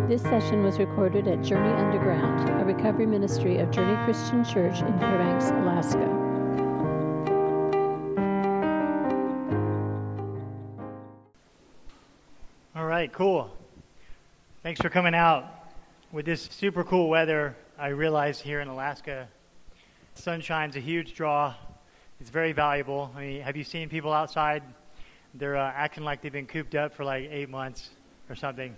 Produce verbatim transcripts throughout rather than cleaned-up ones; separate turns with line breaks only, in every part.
This session was recorded at Journey Underground, a recovery ministry of Journey Christian Church in Fairbanks, Alaska.
All right, cool. Thanks for coming out. With this super cool weather, I realize here in Alaska, sunshine's a huge draw. It's very valuable. I mean, have you seen people outside? They're uh, acting like they've been cooped up for like eight months or something.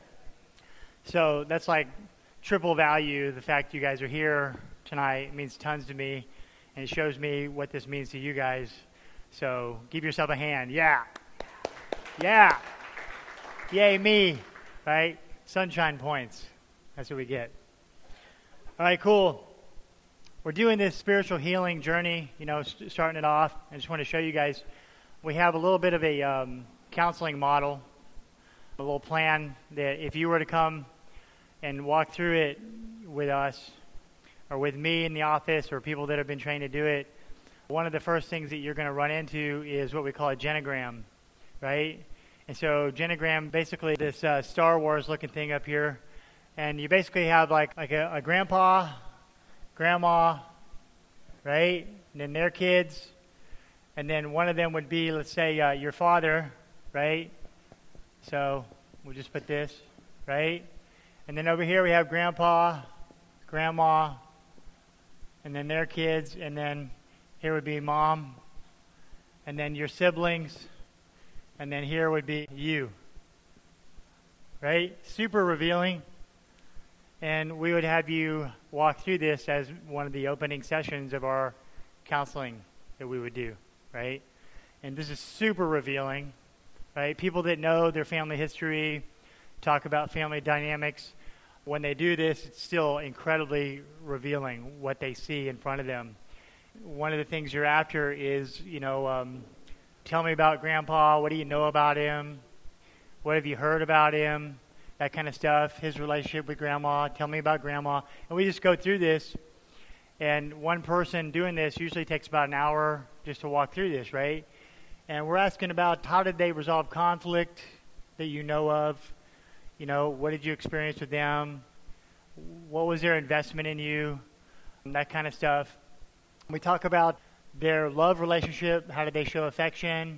So that's like triple value. The fact you guys are here tonight means tons to me, and it shows me what this means to you guys. So give yourself a hand. Yeah. Yeah. Yay, me. Right? Sunshine points. That's what we get. All right, cool. We're doing this spiritual healing journey, you know, st- starting it off. I just want to show you guys, we have a little bit of a um, counseling model, a little plan that if you were to come and walk through it with us, or with me in the office, or people that have been trained to do it, one of the first things that you're going to run into is what we call a genogram, right? And so genogram, basically this uh, Star Wars looking thing up here, and you basically have like, like a, a grandpa, grandma, right? And then their kids, and then one of them would be, let's say, uh, your father, right? So we'll just put this, right? And then over here we have grandpa, grandma, and then their kids, and then here would be mom, and then your siblings, and then here would be you, right? Super revealing. And we would have you walk through this as one of the opening sessions of our counseling that we would do, right? And this is super revealing, right? People that know their family history, talk about family dynamics, when they do this, it's still incredibly revealing what they see in front of them. One of the things you're after is, you know, um, tell me about Grandpa. What do you know about him? What have you heard about him? That kind of stuff. His relationship with Grandma. Tell me about Grandma. And we just go through this. And one person doing this usually takes about an hour just to walk through this, right? And we're asking about how did they resolve conflict that you know of? You know, what did you experience with them? What was their investment in you? That kind of stuff. We talk about their love relationship. How did they show affection?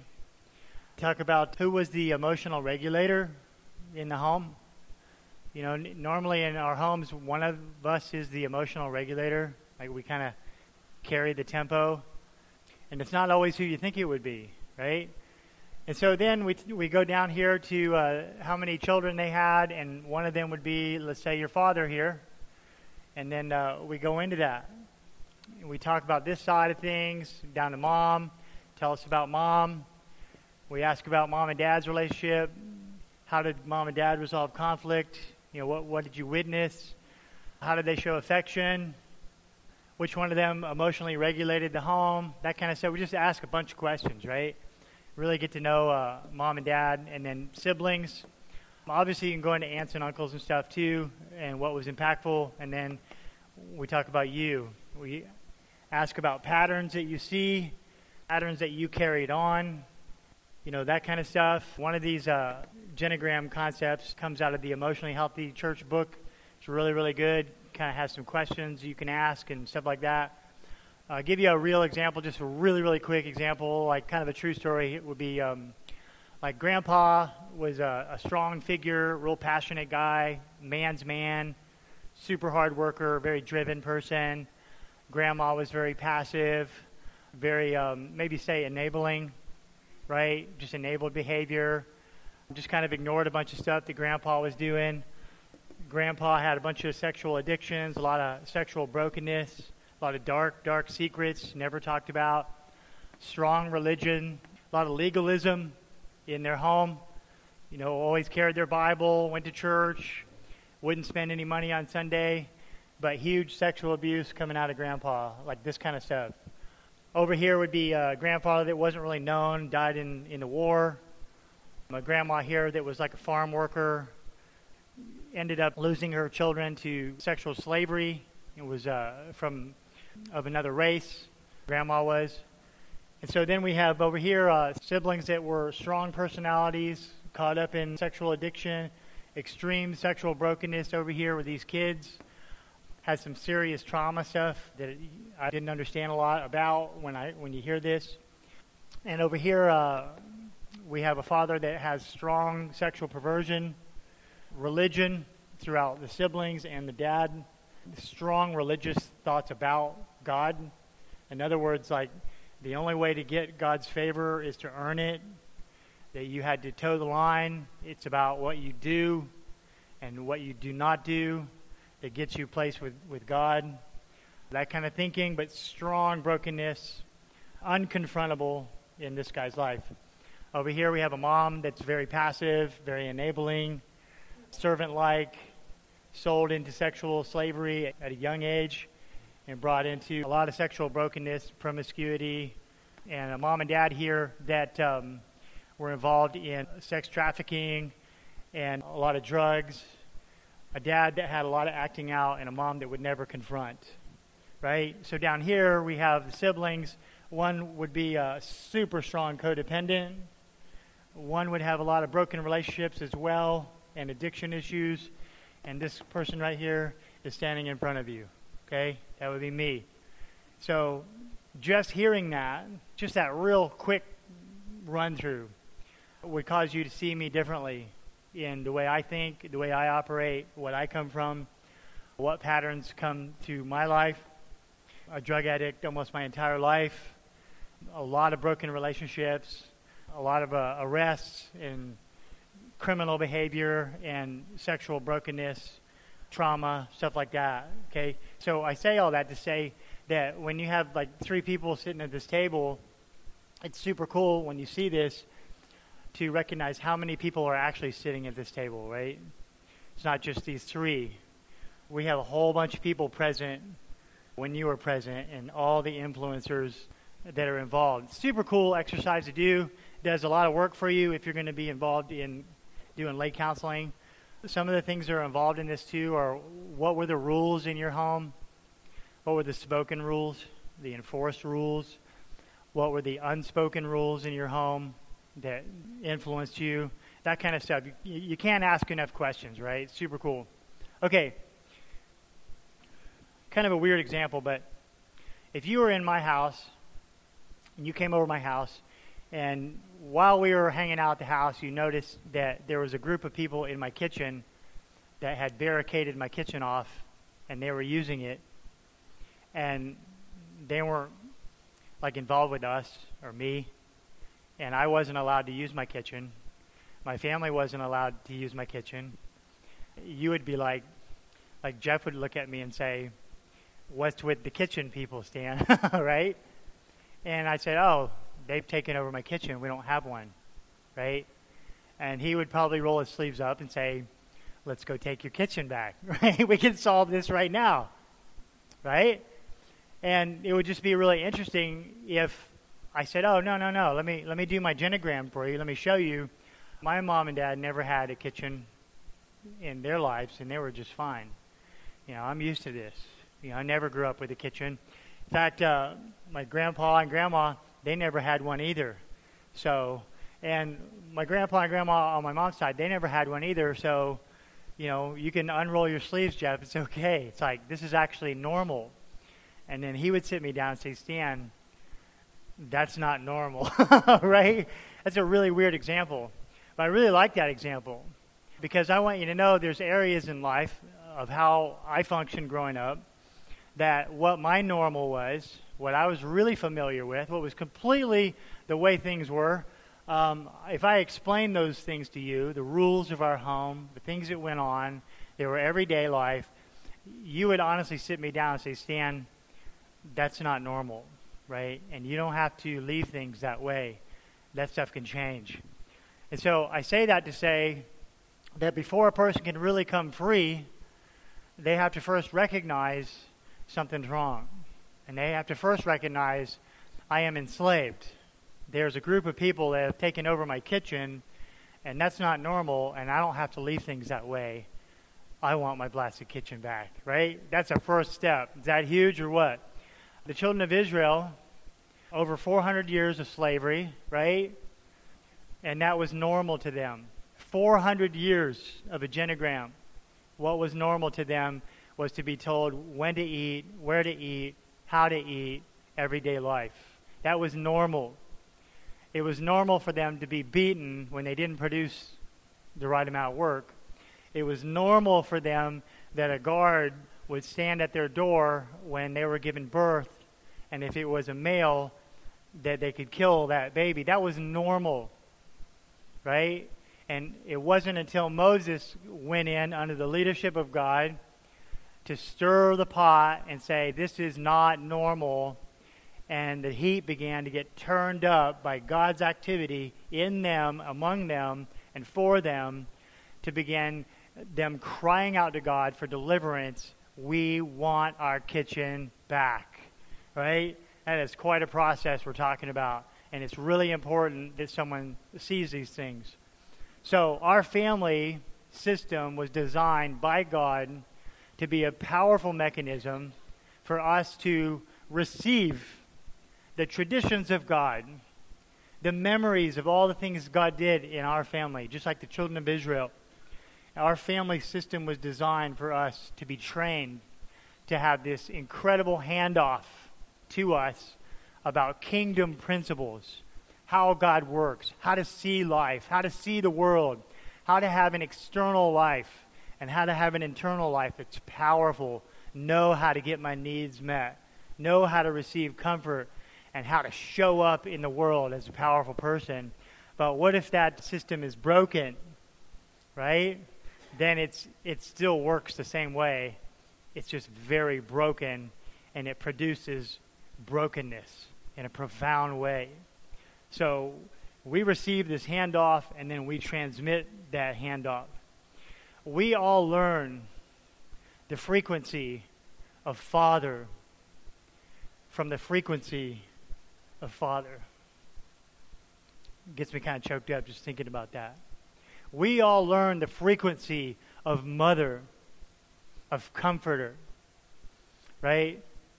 Talk about who was the emotional regulator in the home. You know, n- normally in our homes, one of us is the emotional regulator. Like we kind of carry the tempo. And it's not always who you think it would be, right? And so then we we go down here to uh, how many children they had, and one of them would be, let's say, your father here. And then uh, we go into that. And we talk about this side of things, down to mom, tell us about mom. We ask about mom and dad's relationship. How did mom and dad resolve conflict? You know, what, what did you witness? How did they show affection? Which one of them emotionally regulated the home? That kind of stuff. We just ask a bunch of questions, right? Really get to know uh, mom and dad, and then siblings. Obviously, you can go into aunts and uncles and stuff too, and what was impactful. And then we talk about you. We ask about patterns that you see, patterns that you carried on, you know, that kind of stuff. One of these uh, genogram concepts comes out of the Emotionally Healthy Church book. It's really, really good. Kind of has some questions you can ask and stuff like that. Uh, give you a real example, just a really, really quick example, like kind of a true story. It would be um, like Grandpa was a, a strong figure, real passionate guy, man's man, super hard worker, very driven person. Grandma was very passive, very, um, maybe say enabling, right? Just enabled behavior, just kind of ignored a bunch of stuff that Grandpa was doing. Grandpa had a bunch of sexual addictions, a lot of sexual brokenness, a lot of dark, dark secrets, never talked about. Strong religion, a lot of legalism in their home. You know, always carried their Bible, went to church, wouldn't spend any money on Sunday, but huge sexual abuse coming out of Grandpa, like this kind of stuff. Over here would be a grandfather that wasn't really known, died in, in the war. A grandma here that was like a farm worker, ended up losing her children to sexual slavery. It was uh, from of another race, Grandma was. And so then we have over here uh, siblings that were strong personalities, caught up in sexual addiction, extreme sexual brokenness over here with these kids. Has some serious trauma stuff that I didn't understand a lot about when I when you hear this. And over here, uh, we have a father that has strong sexual perversion, religion throughout the siblings and the dad, strong religious thoughts about God. In other words, like the only way to get God's favor is to earn it, that you had to toe the line. It's about what you do and what you do not do that gets you placed with, with God. That kind of thinking, but strong brokenness, unconfrontable in this guy's life. Over here we have a mom that's very passive, very enabling, servant-like, sold into sexual slavery at a young age and brought into a lot of sexual brokenness, promiscuity, and a mom and dad here that um, were involved in sex trafficking and a lot of drugs, a dad that had a lot of acting out, and a mom that would never confront, right? So down here we have the siblings. One would be a super strong codependent. One would have a lot of broken relationships as well and addiction issues. And this person right here is standing in front of you, okay? That would be me. So just hearing that, just that real quick run-through would cause you to see me differently in the way I think, the way I operate, what I come from, what patterns come to my life. A drug addict almost my entire life, a lot of broken relationships, a lot of uh, arrests and criminal behavior and sexual brokenness, trauma, stuff like that, okay? So I say all that to say that when you have like three people sitting at this table, it's super cool when you see this to recognize how many people are actually sitting at this table, right? It's not just these three. We have a whole bunch of people present when you were present and all the influencers that are involved. Super cool exercise to do. Does a lot of work for you if you're going to be involved in doing lay counseling. Some of the things that are involved in this too are what were the rules in your home? What were the spoken rules, the enforced rules? What were the unspoken rules in your home that influenced you? That kind of stuff. You, you can't ask enough questions, right? It's super cool. Okay. Kind of a weird example, but if you were in my house and you came over my house, and while we were hanging out at the house, you noticed that there was a group of people in my kitchen that had barricaded my kitchen off, and they were using it, and they weren't like involved with us or me, and I wasn't allowed to use my kitchen. My family wasn't allowed to use my kitchen. You would be like, like Jeff would look at me and say, "What's with the kitchen people, Stan?" Right? And I said, "Oh, they've taken over my kitchen. We don't have one," right? And he would probably roll his sleeves up and say, "Let's go take your kitchen back," right? We can solve this right now, right? And it would just be really interesting if I said, "Oh, no, no, no, let me let me do my genogram for you. Let me show you. My mom and dad never had a kitchen in their lives, and they were just fine. You know, I'm used to this. You know, I never grew up with a kitchen. In fact, uh, my grandpa and grandma, they never had one either. So, and my grandpa and grandma on my mom's side, they never had one either. So, you know, you can unroll your sleeves, Jeff. It's okay. It's like, this is actually normal." And then he would sit me down and say, "Stan, that's not normal," right? That's a really weird example. But I really like that example because I want you to know there's areas in life of how I functioned growing up that what my normal was, what I was really familiar with, what was completely the way things were, um, if I explained those things to you, the rules of our home, the things that went on, they were everyday life, you would honestly sit me down and say, "Stan, that's not normal," right? And you don't have to leave things that way. That stuff can change. And so I say that to say that before a person can really come free, they have to first recognize something's wrong. And they have to first recognize I am enslaved. There's a group of people that have taken over my kitchen, and that's not normal, and I don't have to leave things that way. I want my blasted kitchen back, right? That's a first step. Is that huge or what? The children of Israel, over four hundred years of slavery, right? And that was normal to them. four hundred years of a genogram. What was normal to them was to be told when to eat, where to eat, how to eat, everyday life. That was normal. It was normal for them to be beaten when they didn't produce the right amount of work. It was normal for them that a guard would stand at their door when they were given birth, and if it was a male, that they could kill that baby. That was normal, right? And it wasn't until Moses went in under the leadership of God to stir the pot and say, this is not normal, and the heat began to get turned up by God's activity in them, among them, and for them, to begin them crying out to God for deliverance. We want our kitchen back, right? That is quite a process we're talking about, and it's really important that someone sees these things. So our family system was designed by God to be a powerful mechanism for us to receive the traditions of God, the memories of all the things God did in our family, just like the children of Israel. Our family system was designed for us to be trained to have this incredible handoff to us about kingdom principles, how God works, how to see life, how to see the world, how to have an external life, and how to have an internal life that's powerful, know how to get my needs met, know how to receive comfort, and how to show up in the world as a powerful person. But what if that system is broken, right? Then it's it still works the same way. It's just very broken, and it produces brokenness in a profound way. So we receive this handoff, and then we transmit that handoff. We all learn the frequency of Father from the frequency of Father. It gets me kind of choked up just thinking about that. We all learn the frequency of Mother, of Comforter, right?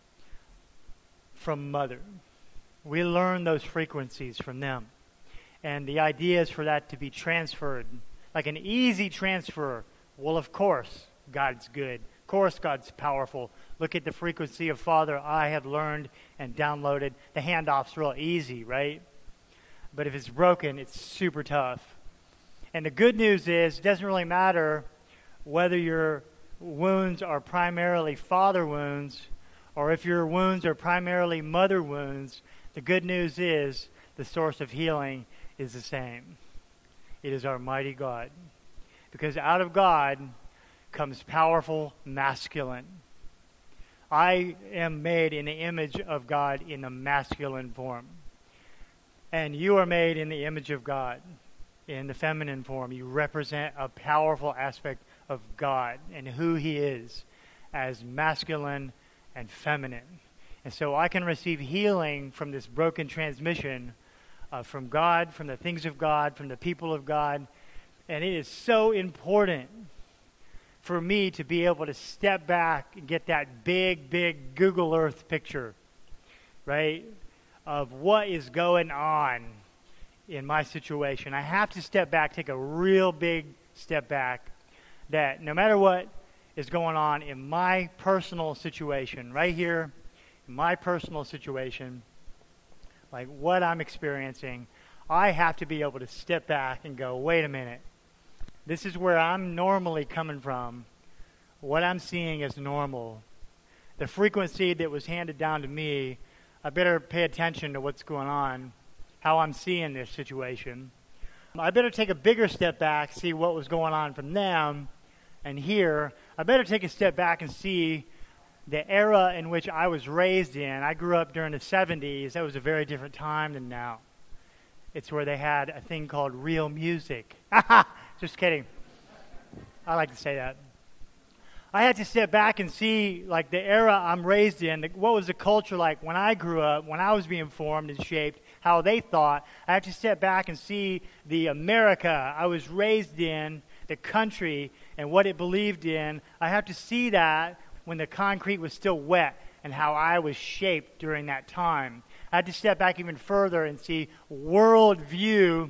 From Mother. We learn those frequencies from them. And the idea is for that to be transferred, like an easy transfer. Well, of course, God's good. Of course, God's powerful. Look at the frequency of Father I have learned and downloaded. The handoff's real easy, right? But if it's broken, it's super tough. And the good news is, it doesn't really matter whether your wounds are primarily father wounds or if your wounds are primarily mother wounds. The good news is the source of healing is the same. It is our mighty God. Because out of God comes powerful masculine. I am made in the image of God in the masculine form. And you are made in the image of God in the feminine form. You represent a powerful aspect of God and who He is as masculine and feminine. And so I can receive healing from this broken transmission uh, from God, from the things of God, from the people of God. And it is so important for me to be able to step back and get that big, big Google Earth picture, right, of what is going on in my situation. I have to step back, take a real big step back, that no matter what is going on in my personal situation, right here, in my personal situation, like what I'm experiencing, I have to be able to step back and go, wait a minute. This is where I'm normally coming from. What I'm seeing is normal. The frequency that was handed down to me, I better pay attention to what's going on, how I'm seeing this situation. I better take a bigger step back, see what was going on from them, and here, I better take a step back and see the era in which I was raised in. I grew up during the seventies. That was a very different time than now. It's where they had a thing called real music. Just kidding. I like to say that. I had to step back and see, like, the era I'm raised in. What was the culture like when I grew up, when I was being formed and shaped, how they thought. I have to step back and see the America I was raised in, the country, and what it believed in. I have to see that when the concrete was still wet and how I was shaped during that time. I had to step back even further and see worldview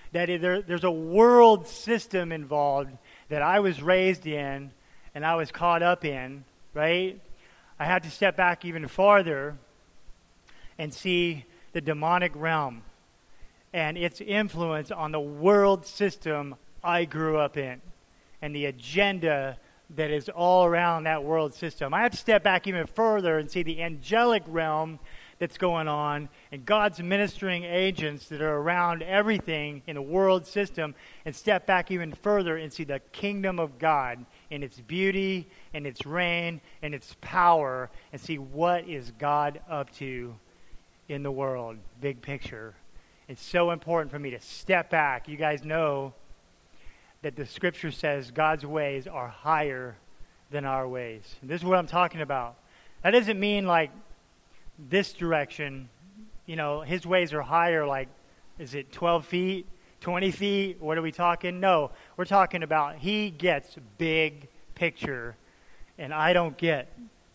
that there, there's a world system involved that I was raised in and I was caught up in, right? I had to step back even farther and see the demonic realm and its influence on the world system I grew up in and the agenda that is all around that world system. I have to step back even further and see the angelic realm that's going on and God's ministering agents that are around everything in the world system, and step back even further and see the kingdom of God in its beauty and its reign and its power, and see what is God up to in the world, big picture. It's so important for me to step back. You guys know that the scripture says God's ways are higher than our ways. And this is what I'm talking about. That doesn't mean like this direction, you know, his ways are higher, like, is it twelve feet, twenty feet? What are we talking? No, we're talking about he gets big picture, and I don't get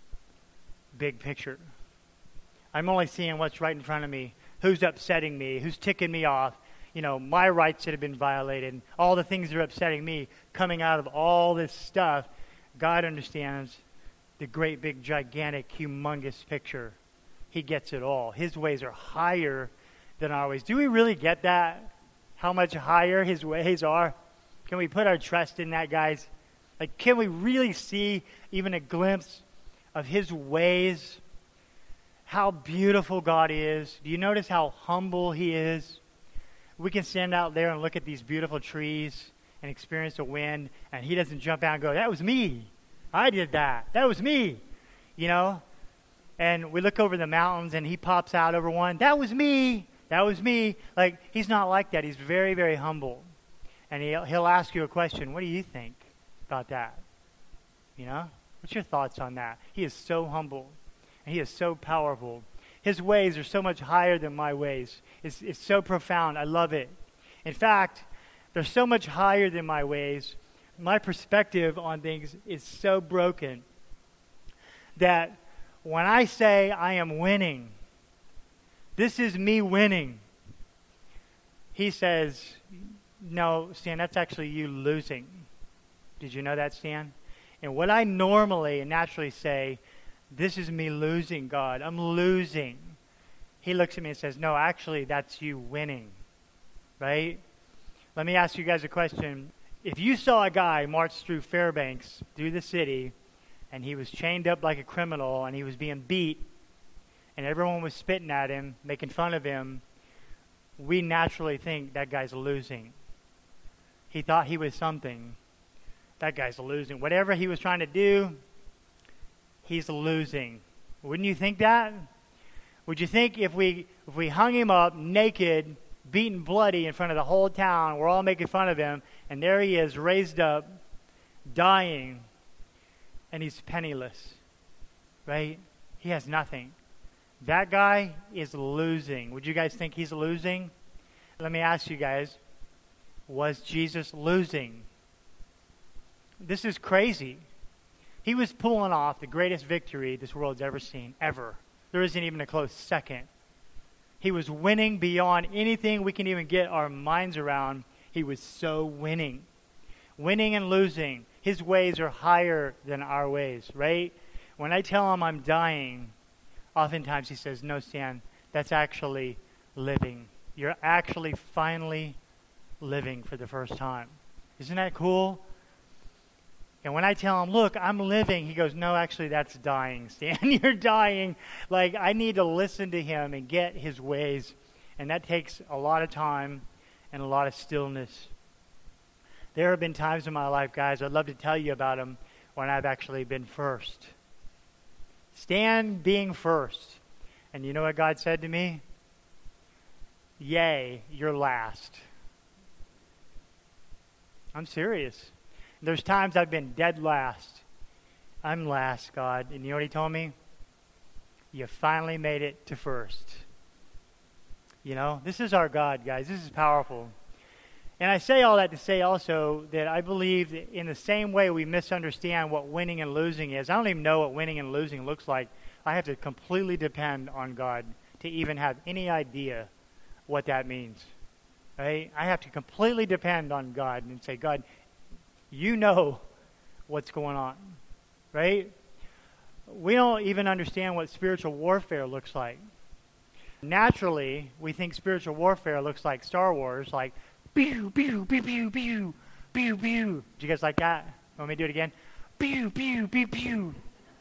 big picture. I'm only seeing what's right in front of me, who's upsetting me, who's ticking me off, you know, my rights that have been violated, all the things that are upsetting me coming out of all this stuff. God understands the great, big, gigantic, humongous picture. He gets it all. His ways are higher than our ways. Do we really get that? How much higher his ways are? Can we put our trust in that, guys? Like, can we really see even a glimpse of his ways? How beautiful God is. Do you notice how humble he is? We can stand out there and look at these beautiful trees and experience the wind, and he doesn't jump out and go, that was me. I did that. That was me. You know? And we look over the mountains, and he pops out over one. That was me. That was me. Like, he's not like that. He's very, very humble. And he'll, he'll ask you a question. What do you think about that? You know? What's your thoughts on that? He is so humble, and he is so powerful. His ways are so much higher than my ways. It's, it's so profound. I love it. In fact, they're so much higher than my ways. My perspective on things is so broken that when I say I am winning, this is me winning, he says, no, Stan, that's actually you losing. Did you know that, Stan? And what I normally and naturally say, this is me losing, God. I'm losing. He looks at me and says, no, actually, that's you winning. Right? Let me ask you guys a question. If you saw a guy march through Fairbanks, through the city, and he was chained up like a criminal, and he was being beat, and everyone was spitting at him, making fun of him, we naturally think that guy's losing. He thought he was something. That guy's losing. Whatever he was trying to do, he's losing. Wouldn't you think that? Would you think if we if we hung him up naked, beaten bloody in front of the whole town, we're all making fun of him, and there he is raised up, dying, and he's penniless, right? He has nothing. That guy is losing. Would you guys think he's losing? Let me ask you guys, was Jesus losing? This is crazy. He was pulling off the greatest victory this world's ever seen, ever. There isn't even a close second. He was winning beyond anything we can even get our minds around. He was so winning. Winning and losing. His ways are higher than our ways, right? When I tell him I'm dying, oftentimes he says, no, Stan, that's actually living. You're actually finally living for the first time. Isn't that cool? And when I tell him, look, I'm living, he goes, no, actually, that's dying, Stan. You're dying. Like, I need to listen to him and get his ways. And that takes a lot of time and a lot of stillness. There have been times in my life, guys, I'd love to tell you about them, when I've actually been first. Stan being first. And you know what God said to me? Yay, you're last. I'm serious. There's times I've been dead last. I'm last, God. And you know what he told me? You finally made it to first. You know, this is our God, guys. This is powerful. And I say all that to say also that I believe that in the same way we misunderstand what winning and losing is. I don't even know what winning and losing looks like. I have to completely depend on God to even have any idea what that means. right? I have to completely depend on God and say, God, you know what's going on, right? We don't even understand what spiritual warfare looks like. Naturally, we think spiritual warfare looks like Star Wars, like pew, pew, pew, pew, pew, pew, pew. Did you guys like that? Want me to do it again? Pew, pew, pew, pew.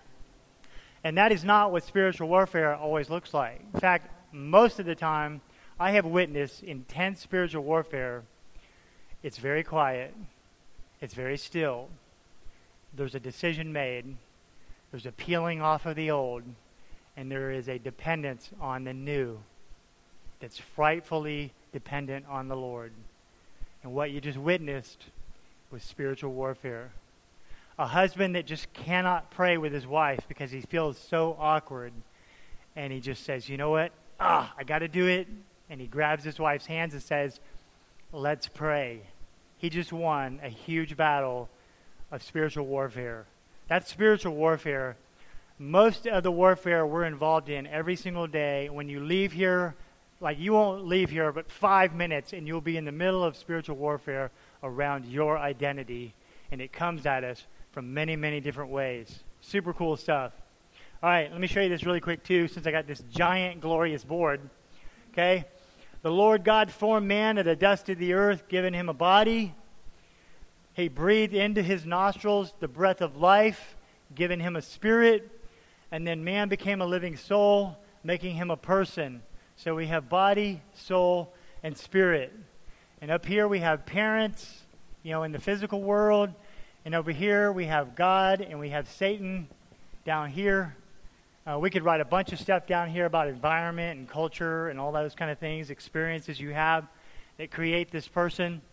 And that is not what spiritual warfare always looks like. In fact, most of the time, I have witnessed intense spiritual warfare. It's very quiet. It's very still. There's a decision made. There's a peeling off of the old. And there is a dependence on the new that's frightfully dependent on the Lord. And what you just witnessed was spiritual warfare. A husband that just cannot pray with his wife because he feels so awkward. And he just says, you know what? Ah, I got to do it. And he grabs his wife's hands and says, let's pray. He just won a huge battle of spiritual warfare. That's spiritual warfare. Most of the warfare we're involved in every single day, when you leave here, like you won't leave here but five minutes and you'll be in the middle of spiritual warfare around your identity. And it comes at us from many, many different ways. Super cool stuff. All right, let me show you this really quick too, since I got this giant, glorious board. Okay? The Lord God formed man of the dust of the earth, giving him a body. He breathed into his nostrils the breath of life, giving him a spirit. And then man became a living soul, making him a person. So we have body, soul, and spirit. And up here we have parents, you know, in the physical world. And over here we have God and we have Satan down here. Uh, we could write a bunch of stuff down here about environment and culture and all those kind of things, experiences you have that create this person.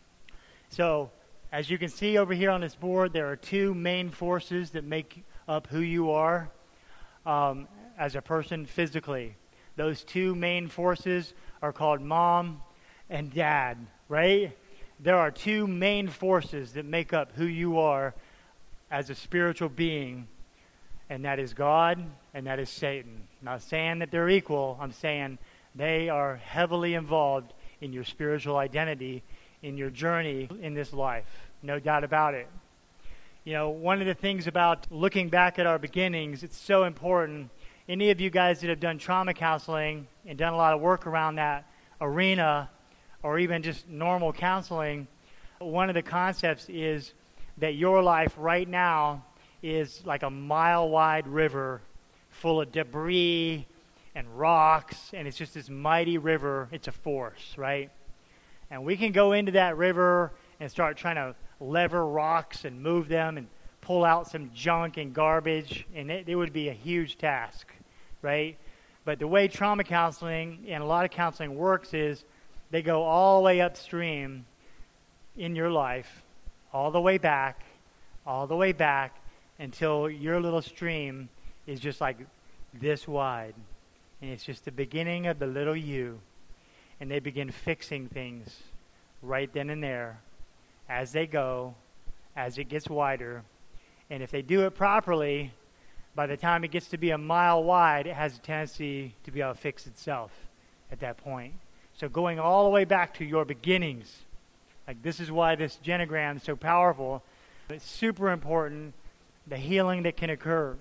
So as you can see over here on this board, there are two main forces that make up who you are um, as a person physically. Those two main forces are called mom and dad, right? There are two main forces that make up who you are as a spiritual being, and that is God and that is Satan. I'm not saying that they're equal. I'm saying they are heavily involved in your spiritual identity, in your journey in this life. No doubt about it. You know, one of the things about looking back at our beginnings, it's so important. Any of you guys that have done trauma counseling and done a lot of work around that arena, or even just normal counseling, one of the concepts is that your life right now is like a mile-wide river full of debris and rocks, and it's just this mighty river. It's a force, right? And we can go into that river and start trying to lever rocks and move them and pull out some junk and garbage, and it, it would be a huge task, right? But the way trauma counseling and a lot of counseling works is they go all the way upstream in your life, all the way back, all the way back, until your little stream is just like this wide. And it's just the beginning of the little you. And they begin fixing things right then and there as they go, as it gets wider. And if they do it properly, by the time it gets to be a mile wide, it has a tendency to be able to fix itself at that point. So going all the way back to your beginnings, like this is why this genogram is so powerful. It's super important, the healing that can occur.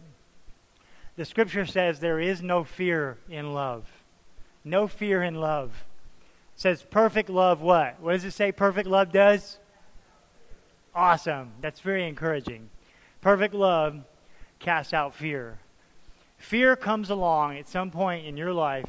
The scripture says there is no fear in love. No fear in love. It says perfect love what? What does it say perfect love does? Awesome. That's very encouraging. Perfect love casts out fear. Fear comes along at some point in your life,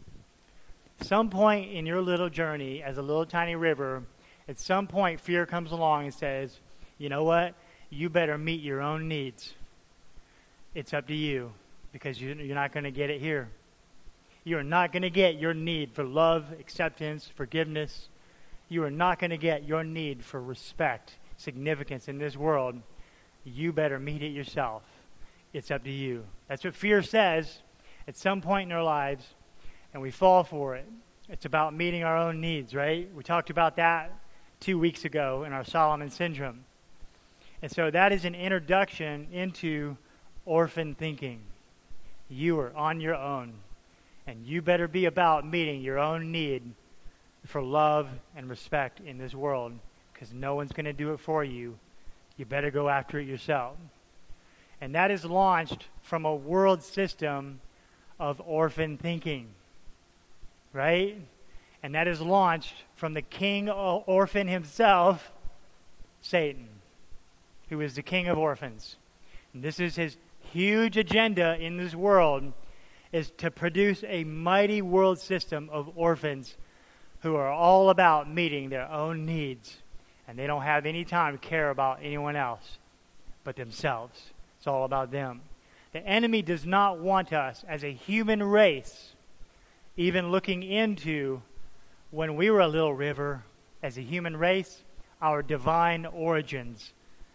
some point in your little journey as a little tiny river. At some point, fear comes along and says, you know what? You better meet your own needs. It's up to you, because you're not going to get it here. You are not going to get your need for love, acceptance, forgiveness. You are not going to get your need for respect, significance in this world. You better meet it yourself. It's up to you. That's what fear says at some point in our lives, and we fall for it. It's about meeting our own needs, right? We talked about that two weeks ago in our Solomon Syndrome. And so that is an introduction into orphan thinking. You are on your own, and you better be about meeting your own need for love and respect in this world, because no one's going to do it for you. You better go after it yourself. And that is launched from a world system of orphan thinking, right? And that is launched from the king orphan himself, Satan, who is the king of orphans. And this is his huge agenda in this world, is to produce a mighty world system of orphans who are all about meeting their own needs. And they don't have any time to care about anyone else but themselves. It's all about them. The enemy does not want us as a human race, even looking into when we were a little river as a human race, our divine origins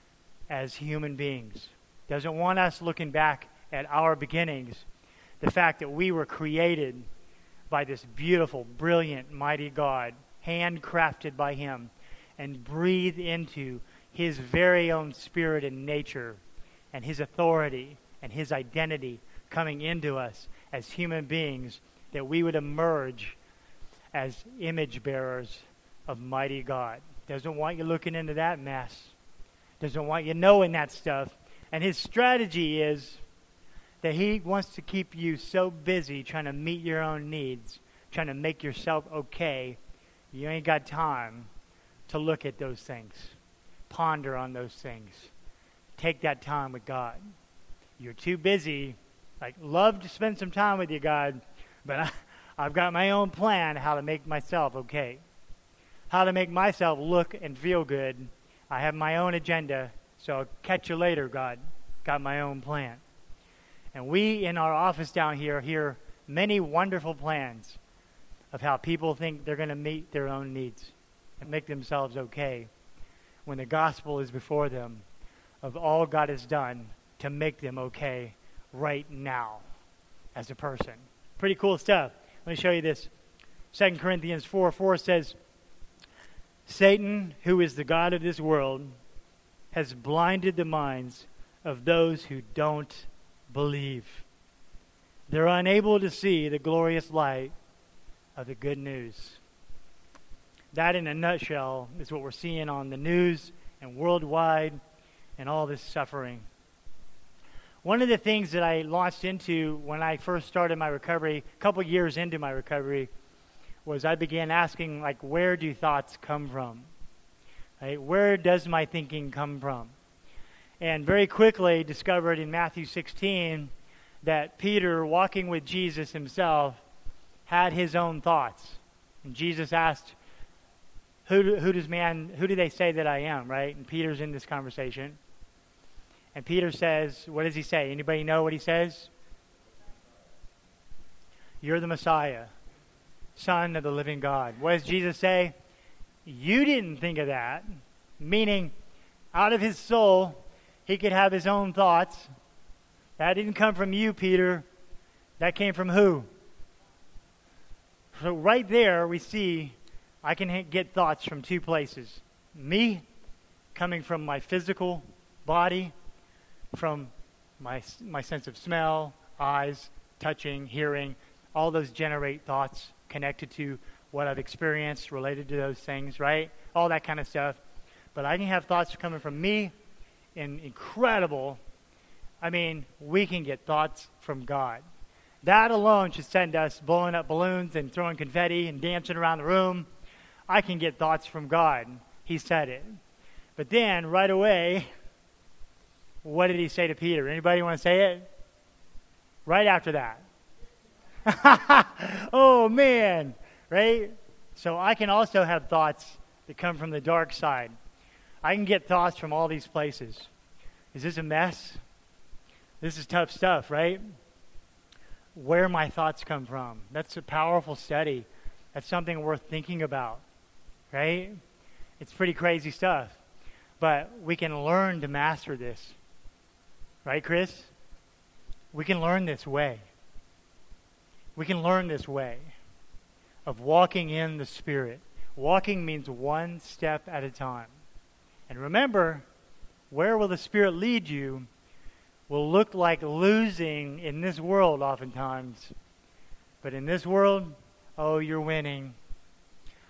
as human beings. Doesn't want us looking back at our beginnings, the fact that we were created by this beautiful, brilliant, mighty God, handcrafted by him, and breathed into his very own spirit and nature, and his authority and his identity coming into us as human beings, that we would emerge as image bearers of mighty God. Doesn't want you looking into that mess. Doesn't want you knowing that stuff. And his strategy is that he wants to keep you so busy trying to meet your own needs, trying to make yourself okay, you ain't got time to look at those things, ponder on those things, take that time with God. You're too busy. Like, love to spend some time with you, God, but I, I've got my own plan how to make myself okay, how to make myself look and feel good. I have my own agenda, so I'll catch you later, God. Got my own plan. And we in our office down here hear many wonderful plans of how people think they're going to meet their own needs and make themselves okay, when the gospel is before them of all God has done to make them okay right now as a person. Pretty cool stuff. Let me show you this. Second Corinthians four four says, Satan, who is the god of this world, has blinded the minds of those who don't believe. They're unable to see the glorious light of the good news. That, in a nutshell, is what we're seeing on the news and worldwide and all this suffering. One of the things that I launched into when I first started my recovery, a couple years into my recovery, was I began asking, like, where do thoughts come from? Right? Where does my thinking come from? And very quickly discovered in Matthew sixteen that Peter, walking with Jesus himself, had his own thoughts. And Jesus asked, who, do, who does man, who do they say that I am, right? And Peter's in this conversation. And Peter says, what does he say? Anybody know what he says? You're the Messiah, Son of the living God. What does Jesus say? You didn't think of that. Meaning, out of his soul, he could have his own thoughts. That didn't come from you, Peter. That came from who? So right there we see I can get thoughts from two places. Me, coming from my physical body, from my my sense of smell, eyes, touching, hearing. All those generate thoughts connected to what I've experienced related to those things, right? All that kind of stuff. But I can have thoughts coming from me in incredible, I mean, we can get thoughts from God. That alone should send us blowing up balloons and throwing confetti and dancing around the room. I can get thoughts from God. He said it. But then, right away, what did he say to Peter? Anybody want to say it? Right after that. Oh, man. Right? So I can also have thoughts that come from the dark side. I can get thoughts from all these places. Is this a mess? This is tough stuff, right? Where my thoughts come from. That's a powerful study. That's something worth thinking about, right? It's pretty crazy stuff. But we can learn to master this. Right, Chris? We can learn this way. We can learn this way of walking in the Spirit. Walking means one step at a time. And remember, where will the Spirit lead you will look like losing in this world oftentimes. But in this world, oh, you're winning.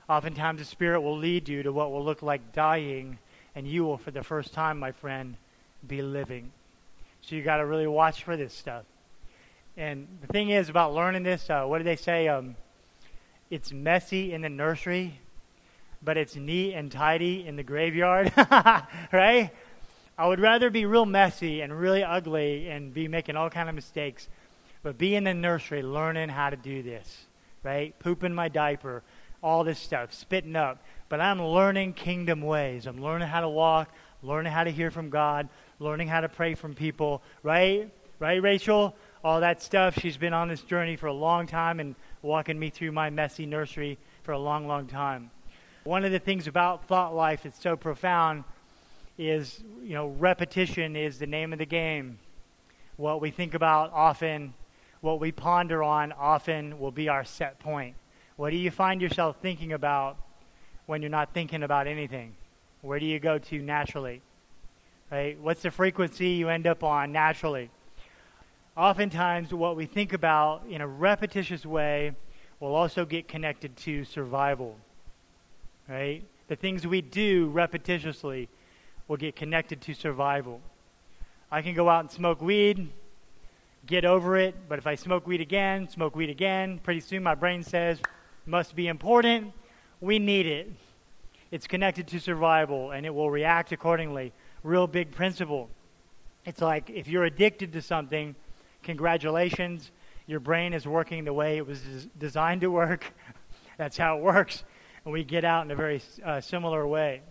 Oftentimes the Spirit will lead you to what will look like dying, and you will, for the first time, my friend, be living. So you got to really watch for this stuff. And the thing is about learning this, uh, what do they say? Um, it's messy in the nursery, but it's neat and tidy in the graveyard, right? I would rather be real messy and really ugly and be making all kind of mistakes, but be in the nursery learning how to do this, right? Pooping my diaper, all this stuff, spitting up. But I'm learning kingdom ways. I'm learning how to walk, learning how to hear from God, learning how to pray from people, right? Right, Rachel? All that stuff. She's been on this journey for a long time and walking me through my messy nursery for a long, long time. One of the things about thought life that's so profound is, you know, repetition is the name of the game. What we think about often, what we ponder on often will be our set point. What do you find yourself thinking about when you're not thinking about anything? Where do you go to naturally? Right? What's the frequency you end up on naturally? Oftentimes, what we think about in a repetitious way will also get connected to survival. Right? The things we do repetitiously will get connected to survival. I can go out and smoke weed, get over it, but if I smoke weed again, smoke weed again, pretty soon my brain says, must be important, we need it. It's connected to survival, and it will react accordingly. Real big principle. It's like if you're addicted to something, congratulations, your brain is working the way it was des- designed to work. That's how it works, and we get out in a very uh, similar way.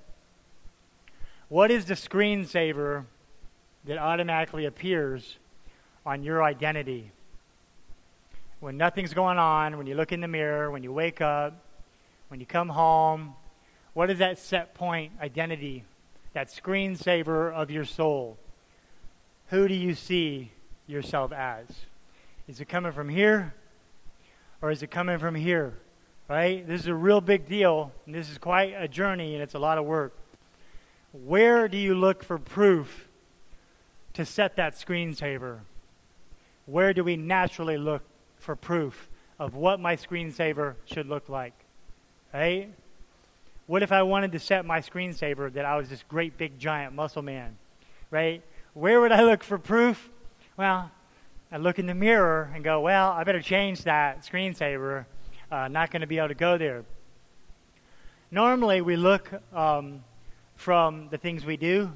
What is the screensaver that automatically appears on your identity? When nothing's going on, when you look in the mirror, when you wake up, when you come home, what is that set point identity, that screensaver of your soul? Who do you see yourself as? Is it coming from here, or is it coming from here? Right? This is a real big deal, and this is quite a journey, and it's a lot of work. Where do you look for proof to set that screensaver? Where do we naturally look for proof of what my screensaver should look like? Right? What if I wanted to set my screensaver that I was this great big giant muscle man? Right? Where would I look for proof? Well, I look in the mirror and go, well, I better change that screensaver. Uh, not going to be able to go there. Normally, we look um, from the things we do.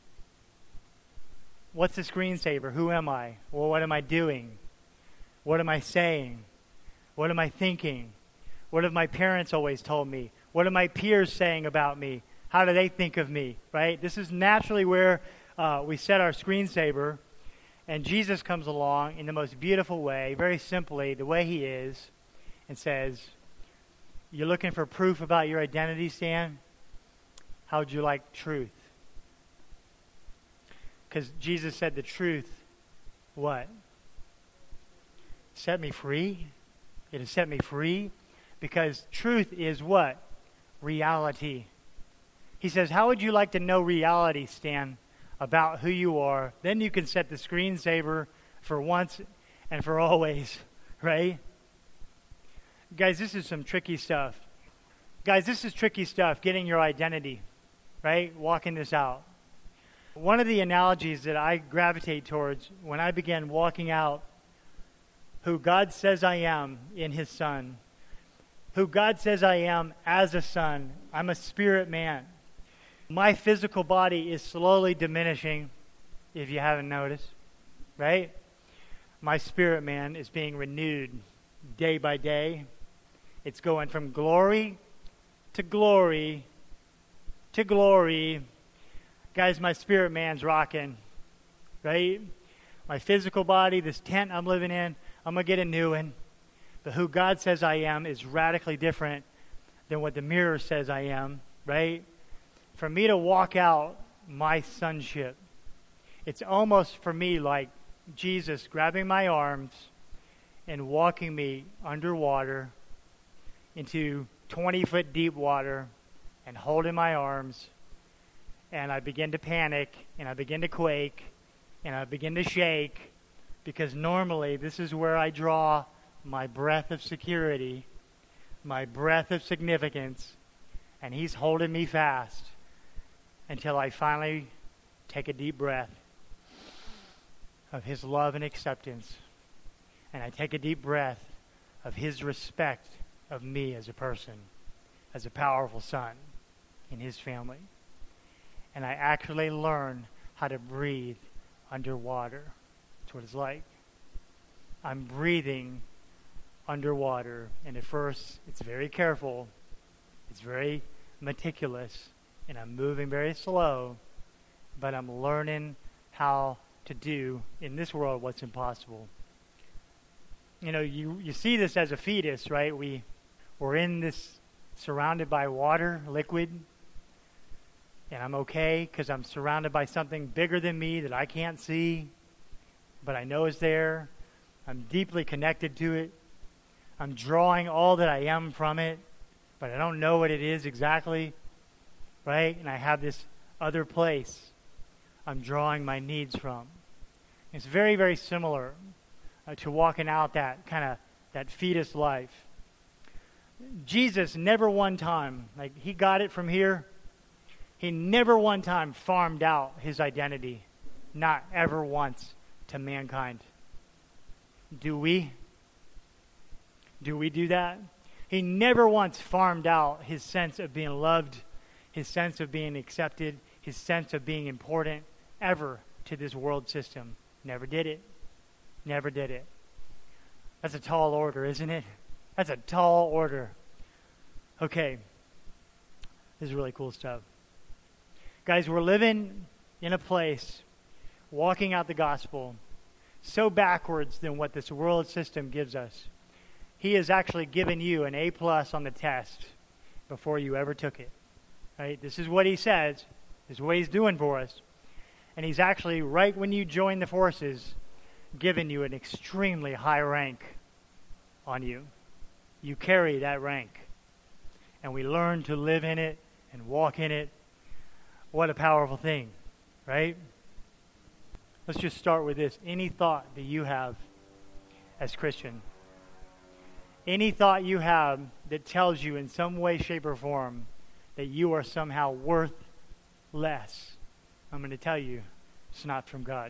What's the screensaver? Who am I? Well, what am I doing? What am I saying? What am I thinking? What have my parents always told me? What are my peers saying about me? How do they think of me? Right? This is naturally where uh, we set our screensaver. And Jesus comes along in the most beautiful way, very simply, the way he is, and says, you're looking for proof about your identity, Stan? How would you like truth? Because Jesus said the truth, what? Set me free? It has set me free? Because truth is what? Reality. He says, how would you like to know reality, Stan, about who you are? Then you can set the screensaver for once and for always, right? Guys, this is some tricky stuff. Guys, this is tricky stuff, getting your identity, right? Walking this out. One of the analogies that I gravitate towards when I began walking out who God says I am in his Son, who God says I am as a son. I'm a spirit man. My physical body is slowly diminishing, if you haven't noticed, right? My spirit man is being renewed day by day. It's going from glory to glory to glory. Guys, my spirit man's rocking, right? My physical body, this tent I'm living in, I'm going to get a new one. But who God says I am is radically different than what the mirror says I am, right? For me to walk out my sonship, it's almost for me like Jesus grabbing my arms and walking me underwater into twenty-foot deep water and holding my arms. And I begin to panic, and I begin to quake, and I begin to shake, because normally this is where I draw my breath of security, my breath of significance, and he's holding me fast until I finally take a deep breath of his love and acceptance, and I take a deep breath of his respect of me as a person, as a powerful son in his family. And I actually learn how to breathe underwater. That's what it's like. I'm breathing underwater, and at first it's very careful, it's very meticulous, and I'm moving very slow, but I'm learning how to do in this world what's impossible. You know, you, you see this as a fetus, right? We, we're in this, surrounded by water, liquid, and I'm okay because I'm surrounded by something bigger than me that I can't see, but I know is there. I'm deeply connected to it. I'm drawing all that I am from it, but I don't know what it is exactly, right? And I have this other place I'm drawing my needs from. It's very, very similar uh, to walking out that kind of that fetus life. Jesus never one time, like he got it from here, he never one time farmed out his identity, not ever once, to mankind. Do we? Do we do that? He never once farmed out his sense of being loved, his sense of being accepted, his sense of being important, ever to this world system. Never did it. Never did it. That's a tall order, isn't it? That's a tall order. Okay. This is really cool stuff. Guys, we're living in a place, walking out the gospel, so backwards than what this world system gives us. He has actually given you an A plus on the test before you ever took it. Right? This is what he says. This is what he's doing for us. And he's actually, right when you join the forces, given you an extremely high rank on you. You carry that rank. And we learn to live in it and walk in it. What a powerful thing, right? Let's just start with this. Any thought that you have as Christian, any thought you have that tells you in some way, shape, or form that you are somehow worth less, I'm going to tell you, it's not from God.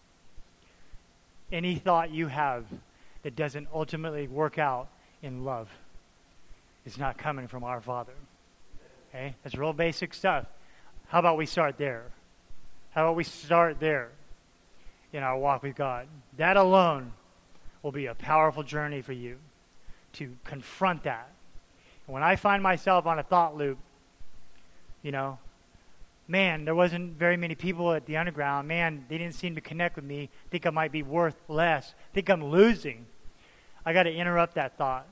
Any thought you have that doesn't ultimately work out in love is not coming from our Father. Okay? That's real basic stuff. How about we start there? How about we start there in our walk with God? That alone will be a powerful journey for you to confront that. And when I find myself on a thought loop, you know, man, there wasn't very many people at the underground. Man, they didn't seem to connect with me. Think I might be worth less. Think I'm losing. I got to interrupt that thought.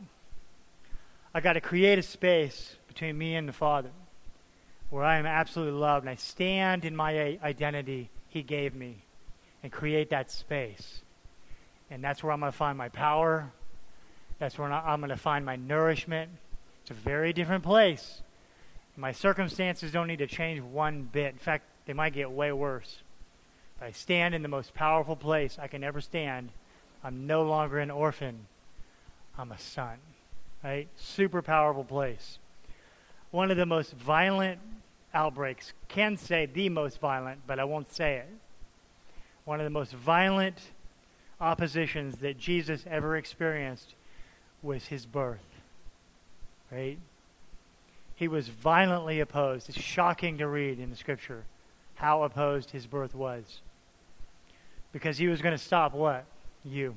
I got to create a space between me and the Father where I am absolutely loved, and I stand in my identity He gave me and create that space. And that's where I'm going to find my power. That's where I'm going to find my nourishment. It's a very different place. My circumstances don't need to change one bit. In fact, they might get way worse. If I stand in the most powerful place I can ever stand, I'm no longer an orphan. I'm a son. Right? Super powerful place. One of the most violent outbreaks, can say the most violent, but I won't say it. One of the most violent oppositions that Jesus ever experienced was his birth. Right? He was violently opposed. It's shocking to read in the scripture how opposed his birth was. Because he was going to stop what? You.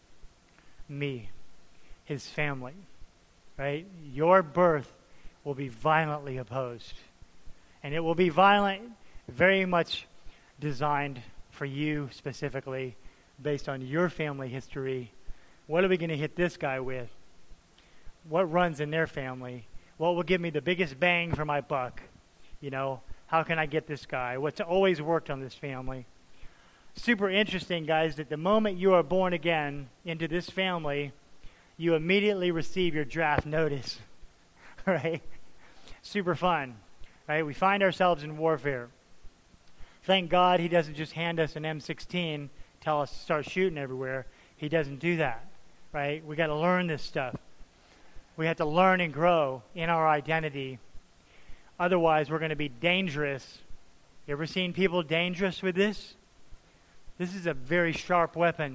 Me. His family. Right? Your birth will be violently opposed. And it will be violent, very much designed for you specifically, based on your family history. What are we going to hit this guy with? What runs in their family? What will give me the biggest bang for my buck? You know, how can I get this guy? What's always worked on this family? Super interesting, guys, that the moment you are born again into this family, you immediately receive your draft notice. Right? Super fun. Right? We find ourselves in warfare. Thank God he doesn't just hand us an M sixteen, tell us to start shooting everywhere. He doesn't do that. Right? We got to learn this stuff. We have to learn and grow in our identity. Otherwise, we're going to be dangerous. You ever seen people dangerous with this? This is a very sharp weapon.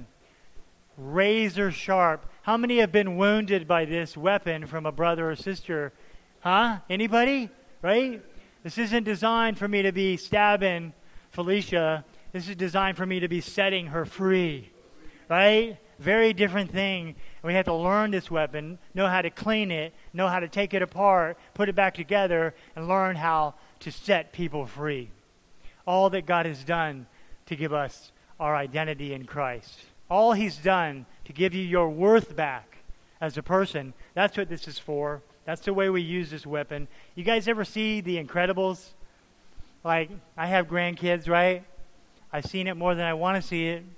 Razor sharp. How many have been wounded by this weapon from a brother or sister? Huh? Anybody? Right? This isn't designed for me to be stabbing Felicia. This is designed for me to be setting her free. Right? Very different thing. We have to learn this weapon, know how to clean it, know how to take it apart, put it back together, and learn how to set people free. All that God has done to give us our identity in Christ. All He's done to give you your worth back as a person. That's what this is for. That's the way we use this weapon. You guys ever see The Incredibles? Like, I have grandkids, right? I've seen it more than I want to see it.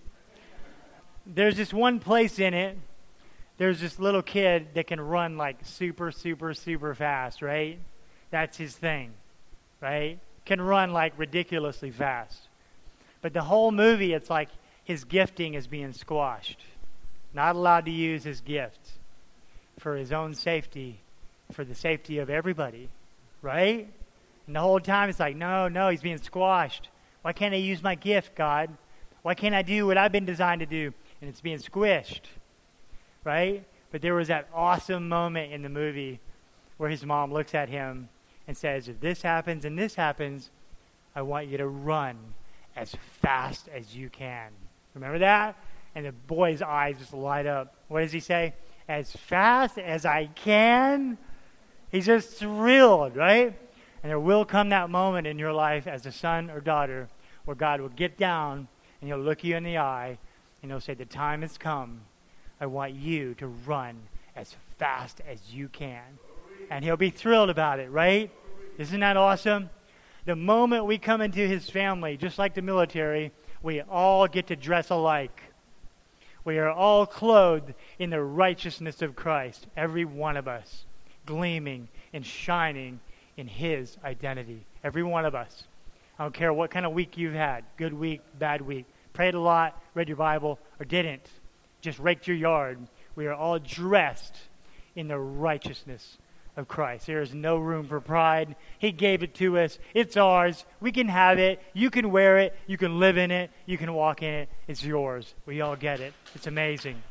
There's this one place in it, there's this little kid that can run like super, super, super fast, right? That's his thing, right? Can run like ridiculously fast. But the whole movie, it's like his gifting is being squashed. Not allowed to use his gift for his own safety, for the safety of everybody, right? And the whole time it's like, no, no, he's being squashed. Why can't I use my gift, God? Why can't I do what I've been designed to do? And it's being squished, right? But there was that awesome moment in the movie where his mom looks at him and says, if this happens and this happens, I want you to run as fast as you can. Remember that? And the boy's eyes just light up. What does he say? As fast as I can? He's just thrilled, right? And there will come that moment in your life as a son or daughter where God will get down and He'll look you in the eye and He'll say, the time has come. I want you to run as fast as you can. And He'll be thrilled about it, right? Isn't that awesome? The moment we come into His family, just like the military, we all get to dress alike. We are all clothed in the righteousness of Christ, every one of us, gleaming and shining in His identity. Every one of us. I don't care what kind of week you've had, good week, bad week, prayed a lot, read your Bible, or didn't, just raked your yard. We are all dressed in the righteousness of Christ. There is no room for pride. He gave it to us. It's ours. We can have it. You can wear it. You can live in it. You can walk in it. It's yours. We all get it. It's amazing.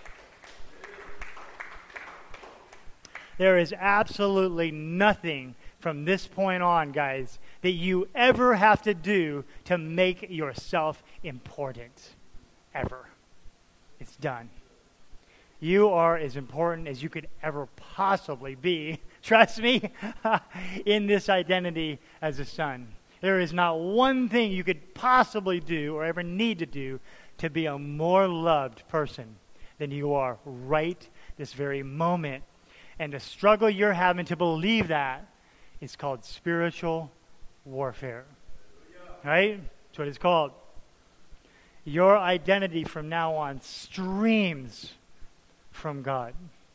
There is absolutely nothing from this point on, guys, that you ever have to do to make yourself important. Ever. It's done. You are as important as you could ever possibly be, trust me, in this identity as a son. There is not one thing you could possibly do or ever need to do to be a more loved person than you are right this very moment. And the struggle you're having to believe that is called spiritual warfare. Right? That's what it's called. Your identity from now on streams from God.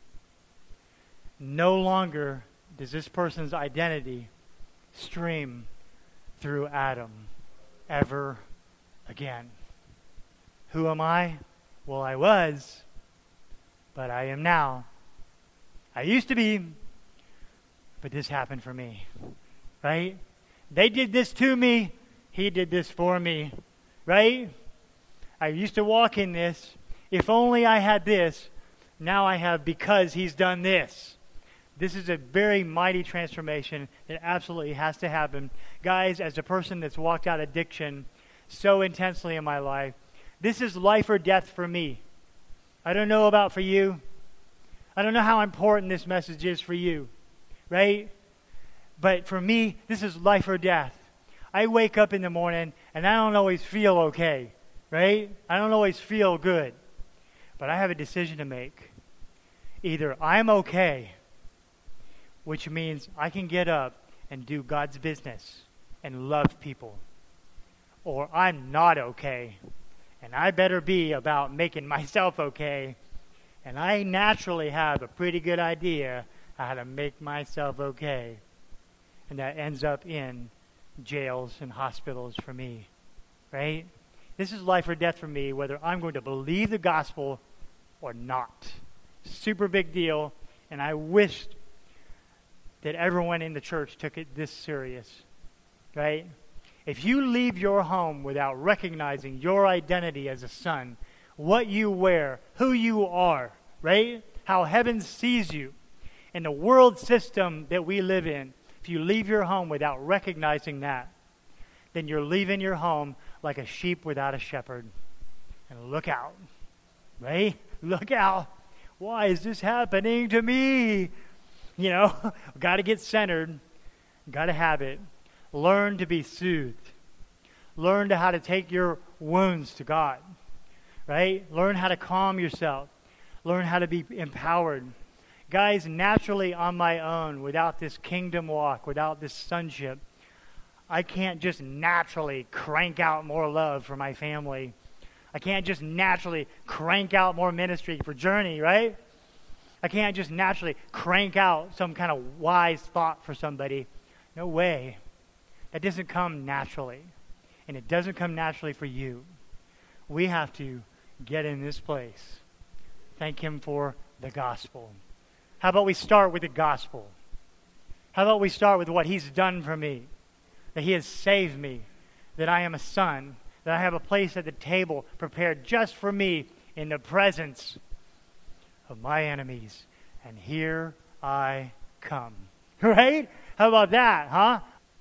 No longer does this person's identity stream through Adam ever again. Who am I? Well, I was, but I am now. I used to be, but this happened for me, right? They did this to me. He did this for me, right? I used to walk in this. If only I had this. Now I have because He's done this. This is a very mighty transformation that absolutely has to happen. Guys, as a person that's walked out addiction so intensely in my life, this is life or death for me. I don't know about for you. I don't know how important this message is for you, right? But for me, this is life or death. I wake up in the morning and I don't always feel okay, right? I don't always feel good. But I have a decision to make. Either I'm okay, which means I can get up and do God's business and love people, or I'm not okay, and I better be about making myself okay, and I naturally have a pretty good idea how to make myself okay, and that ends up in jails and hospitals for me, right? This is life or death for me, whether I'm going to believe the gospel or not. Super big deal, And I wished that everyone in the church took it this serious, right? If you leave your home without recognizing your identity as a son, what you wear, who you are, right? How heaven sees you, and the world system that we live in, if you leave your home without recognizing that, then you're leaving your home like a sheep without a shepherd. And look out, right? Look out. Why is this happening to me? You know, got to get centered. Got to have it. Learn to be soothed. Learn to how to take your wounds to God, right? Learn how to calm yourself. Learn how to be empowered. Guys, naturally on my own, without this kingdom walk, without this sonship, I can't just naturally crank out more love for my family. I can't just naturally crank out more ministry for Journey, right? I can't just naturally crank out some kind of wise thought for somebody. No way. That doesn't come naturally. And it doesn't come naturally for you. We have to get in this place. Thank Him for the gospel. How about we start with the gospel? How about we start with what He's done for me? That He has saved me. That I am a son. That I have a place at the table prepared just for me in the presence of my enemies. And here I come. Right? How about that, huh?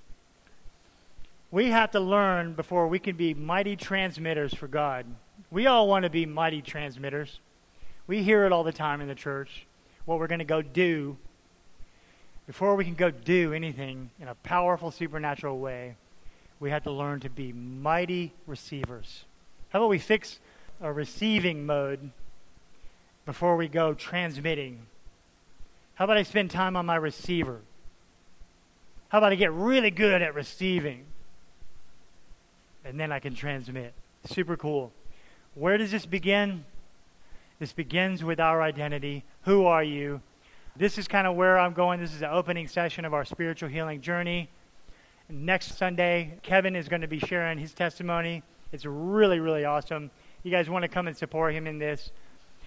We have to learn before we can be mighty transmitters for God. We all want to be mighty transmitters. We hear it all the time in the church, what we're going to go do. Before we can go do anything in a powerful supernatural way, we have to learn to be mighty receivers. How about we fix a receiving mode before we go transmitting? How about I spend time on my receiver? How about I get really good at receiving? And then I can transmit. Super cool. Where does this begin? This begins with our identity. Who are you? This is kind of where I'm going. This is the opening session of our spiritual healing journey. Next Sunday, Kevin is going to be sharing his testimony. It's really, really awesome. You guys want to come and support him in this.